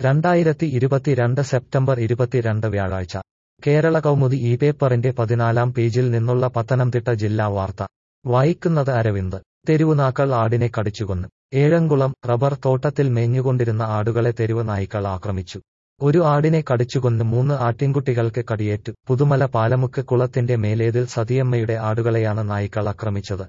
2022 September 22 വ്യാഴാഴ്ച കേരള കൗമുദി ഈ പേപ്പറിന്റെ 14-ാം പേജിൽ നിന്നുള്ള പത്തനംതിട്ട ജില്ലാ വാർത്ത വായിക്കുന്നത് അരവിന്ദ്. തെരുവുനാക്കൾ ആടിനെ കടിച്ചുകൊന്നു. ഏഴംകുളം റബ്ബർ തോട്ടത്തിൽ മേഞ്ഞുകൊണ്ടിരുന്ന ആടുകളെ തെരുവ് നായ്ക്കൾ ആക്രമിച്ചു. ഒരു ആടിനെ കടിച്ചുകൊന്ന് 3 ആട്ടിൻകുട്ടികൾക്ക് കടിയേറ്റു. പുതുമല പാലമുക്ക് കുളത്തിന്റെ മേലേതിൽ സതിയമ്മയുടെ ആടുകളെയാണ് നായ്ക്കൾ ആക്രമിച്ചത്.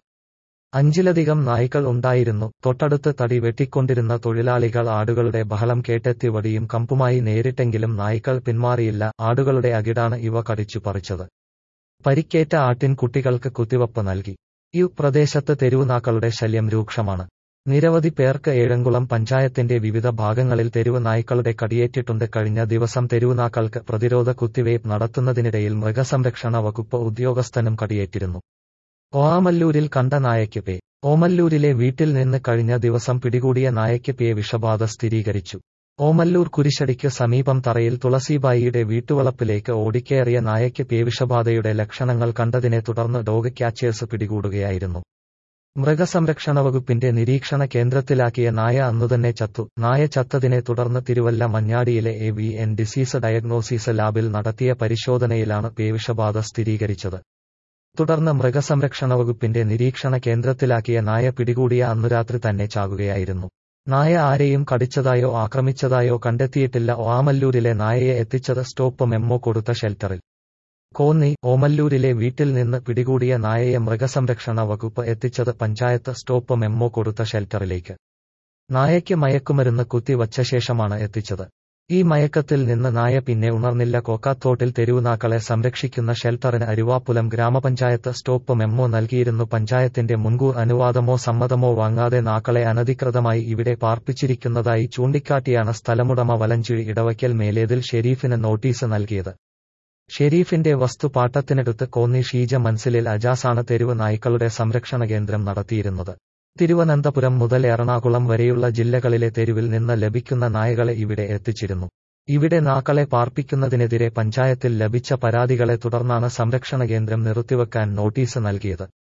5-ലധികം നായ്ക്കൾ ഉണ്ടായിരുന്നു. തൊട്ടടുത്ത് തടി വെട്ടിക്കൊണ്ടിരുന്ന തൊഴിലാളികൾ ആടുകളുടെ ബഹളം കേട്ടെത്തി വടിയും കമ്പുമായി നേരിട്ടെങ്കിലും നായ്ക്കൾ പിന്മാറിയില്ല. ആടുകളുടെ അകിടാണ് ഇവ കടിച്ചു പറിച്ചത്. പരിക്കേറ്റ ആട്ടിൻകുട്ടികൾക്ക് കുത്തിവപ്പ് നൽകി. ഈ പ്രദേശത്ത് തെരുവുനാക്കളുടെ ശല്യം രൂക്ഷമാണ്. നിരവധി പേർക്ക് ഏഴംകുളം പഞ്ചായത്തിന്റെ വിവിധ ഭാഗങ്ങളിൽ തെരുവ് നായ്ക്കളുടെ കടിയേറ്റിട്ടുണ്ട്. കഴിഞ്ഞ ദിവസം തെരുവുനാക്കൾക്ക് പ്രതിരോധ കുത്തിവയ്പ് നടത്തുന്നതിനിടയിൽ മൃഗസംരക്ഷണ വകുപ്പ് ഉദ്യോഗസ്ഥനും കടിയേറ്റിരുന്നു. ഓമല്ലൂരിൽ കണ്ട നായയ്ക്ക് പേ. ഓമല്ലൂരിലെ വീട്ടിൽ നിന്ന് കഴിഞ്ഞ ദിവസം പിടികൂടിയ നായയ്ക്ക് പേ വിഷബാധ സ്ഥിരീകരിച്ചു. ഓമല്ലൂർ കുരിശടിക്ക് സമീപം തറയിൽ തുളസിബായിയുടെ വീട്ടുവളപ്പിലേക്ക് ഓടിക്കയറിയ നായയ്ക്ക് പേ വിഷബാധയുടെ ലക്ഷണങ്ങൾ കണ്ടതിനെ തുടർന്ന് ഡോഗ് ക്യാച്ചേഴ്സ് പിടികൂടുകയായിരുന്നു. മൃഗസംരക്ഷണ വകുപ്പിന്റെ നിരീക്ഷണ കേന്ദ്രത്തിലാക്കിയ നായ അന്നുതന്നെ ചത്തു. നായ ചത്തതിനെ തുടർന്ന് തിരുവല്ല മഞ്ഞാടിയിലെ AVN ഡിസീസ് ഡയഗ്നോസിസ് ലാബിൽ നടത്തിയ പരിശോധനയിലാണ് പേവിഷബാധ സ്ഥിരീകരിച്ചത്. തുടർന്ന് മൃഗസംരക്ഷണ വകുപ്പിന്റെ നിരീക്ഷണ കേന്ദ്രത്തിലാക്കിയ നായ പിടികൂടിയ അന്നു രാത്രി തന്നെ ചാകുകയായിരുന്നു. നായ ആരെയും കടിച്ചതായോ ആക്രമിച്ചതായോ കണ്ടെത്തിയിട്ടില്ല. ഓമല്ലൂരിലെ നായയെ എത്തിച്ചത് സ്റ്റോപ്പ് മെമ്മോ കൊടുത്ത ഷെൽട്ടറിൽ. കോന്നി ഓമല്ലൂരിലെ വീട്ടിൽ നിന്ന് പിടികൂടിയ നായയെ മൃഗസംരക്ഷണ വകുപ്പ് എത്തിച്ചത് പഞ്ചായത്ത് സ്റ്റോപ്പ് മെമ്മോ കൊടുത്ത ഷെൽട്ടറിലേക്ക്. നായയ്ക്ക് മയക്കുമരുന്ന് കുത്തിവച്ച ശേഷമാണ് എത്തിച്ചത്. ഈ മയക്കത്തിൽ നിന്ന് നായ പിന്നെ ഉണർന്നില്ല. കോക്കാത്തോട്ടിൽ തെരുവുനാക്കളെ സംരക്ഷിക്കുന്ന ഷെൽട്ടറിന് അരുവാപ്പുലം ഗ്രാമപഞ്ചായത്ത് സ്റ്റോപ്പ് മെമ്മോ നൽകിയിരുന്നു. പഞ്ചായത്തിന്റെ മുൻകൂർ അനുവാദമോ സമ്മതമോ വാങ്ങാതെ നാക്കളെ അനധികൃതമായി ഇവിടെ പാർപ്പിച്ചിരിക്കുന്നതായി ചൂണ്ടിക്കാട്ടിയാണ് സ്ഥലമുടമ വലഞ്ചുഴി ഇടവയ്ക്കൽ മേലേതിൽ ഷെരീഫിന് നോട്ടീസ് നൽകിയത്. ഷെരീഫിന്റെ വസ്തു പാട്ടത്തിനെടുത്ത് കോന്നി ഷീജ മൻസിലിൽ അജാസാണ് തെരുവ് നായ്ക്കളുടെ സംരക്ഷണ കേന്ദ്രം നടത്തിയിരുന്നത്. തിരുവനന്തപുരം മുതൽ എറണാകുളം വരെയുള്ള ജില്ലകളിലെ തെരുവിൽ നിന്ന് ലഭിക്കുന്ന നായകളെ ഇവിടെ എത്തിച്ചിരുന്നു. ഇവിടെ നാക്കളെ പാർപ്പിക്കുന്നതിനെതിരെ പഞ്ചായത്തിൽ ലഭിച്ച പരാതികളെ തുടർന്നാണ് സംരക്ഷണ കേന്ദ്രം നിർത്തിവെക്കാൻ നോട്ടീസ് നൽകിയത്.